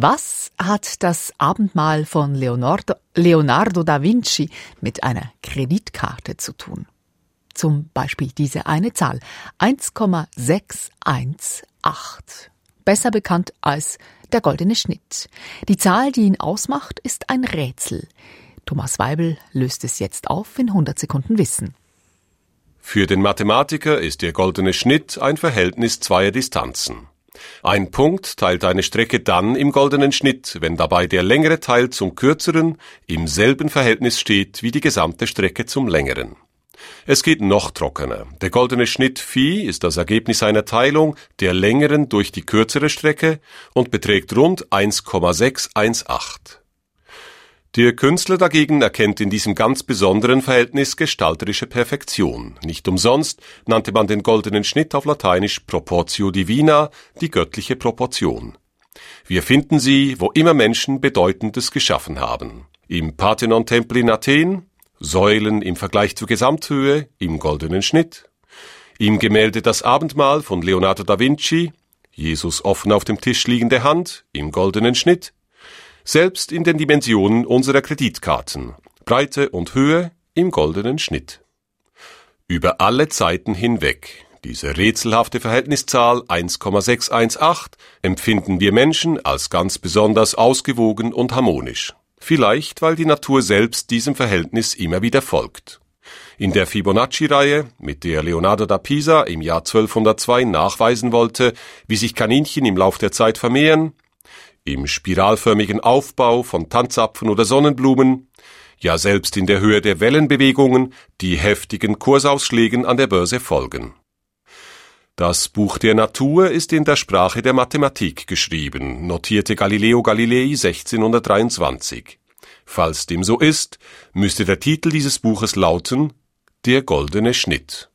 Was hat das Abendmahl von Leonardo da Vinci mit einer Kreditkarte zu tun? Zum Beispiel diese eine Zahl, 1,618. Besser bekannt als der goldene Schnitt. Die Zahl, die ihn ausmacht, ist ein Rätsel. Thomas Weibel löst es jetzt auf in 100 Sekunden Wissen. Für den Mathematiker ist der goldene Schnitt ein Verhältnis zweier Distanzen. Ein Punkt teilt eine Strecke dann im goldenen Schnitt, wenn dabei der längere Teil zum kürzeren im selben Verhältnis steht wie die gesamte Strecke zum längeren. Es geht noch trockener. Der goldene Schnitt Phi ist das Ergebnis einer Teilung der längeren durch die kürzere Strecke und beträgt rund 1,618. Der Künstler dagegen erkennt in diesem ganz besonderen Verhältnis gestalterische Perfektion. Nicht umsonst nannte man den goldenen Schnitt auf Lateinisch Proportio Divina, die göttliche Proportion. Wir finden sie, wo immer Menschen Bedeutendes geschaffen haben. Im Parthenon-Tempel in Athen, Säulen im Vergleich zur Gesamthöhe im goldenen Schnitt, im Gemälde Das Abendmahl von Leonardo da Vinci, Jesus offen auf dem Tisch liegende Hand im goldenen Schnitt, selbst in den Dimensionen unserer Kreditkarten, Breite und Höhe im goldenen Schnitt. Über alle Zeiten hinweg, diese rätselhafte Verhältniszahl 1,618, empfinden wir Menschen als ganz besonders ausgewogen und harmonisch. Vielleicht, weil die Natur selbst diesem Verhältnis immer wieder folgt. In der Fibonacci-Reihe, mit der Leonardo da Pisa im Jahr 1202 nachweisen wollte, wie sich Kaninchen im Lauf der Zeit vermehren, im spiralförmigen Aufbau von Tanzapfen oder Sonnenblumen, ja selbst in der Höhe der Wellenbewegungen, die heftigen Kursausschlägen an der Börse folgen. Das Buch der Natur ist in der Sprache der Mathematik geschrieben, notierte Galileo Galilei 1623. Falls dem so ist, müsste der Titel dieses Buches lauten: Der goldene Schnitt.